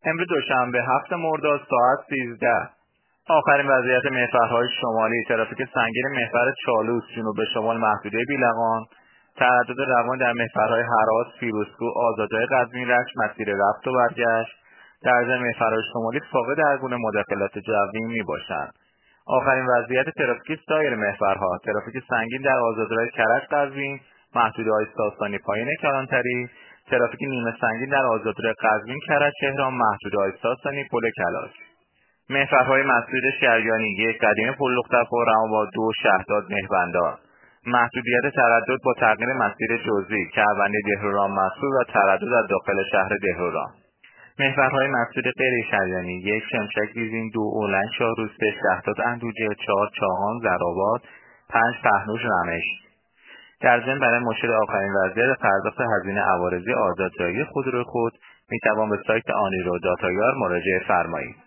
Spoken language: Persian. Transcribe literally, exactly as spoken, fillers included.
امروز دوشنبه هفتم مرداد ساعت سیزده. آخرین وضعیت محورهای شمالی: ترافیک سنگین محور چالوس جنوب به شمال محدوده بیلقان، تردد روان در محورهای هراس، فیروزکوه، آزادراه قزوین، رشت مسیر رفت و برگشت. در ضمن محورهای شمالی فاقد هر گونه مداخلات جوی میباشند. آخرین وضعیت ترافیک سایر محورها: ترافیک سنگین در آزادراه کرج قزوین، محدوده‌های ساسانی پایین کلانتری، ترافیک نیمه سنگین در آزادراه قزوین کرج تهران، محدوده‌های ساسانی پل کلاش. محورهای مسیر شریانی: یک قدیم پل لخته‌خور، رمانباد، دو شهداد مهربندان. محدودیت تردد با تغییر مسیر جزئی: کهوندی دهلوران مسئول و تردد از داخل شهر دهلوران. محورهای مسیر غیر شریانی: یک شمشک بیزین، دو اولنگ شاهروز، سه شهداد اندوجه، چهار چاهان زرآباد، پنج پهنوش رمش. در ضمن برای مشاهده آخرین وضعیت پرداخت هزینه عوارضی آزادرایی خودروی خود میتوان به سایت آنیرو داتایار مراجعه فرمایید.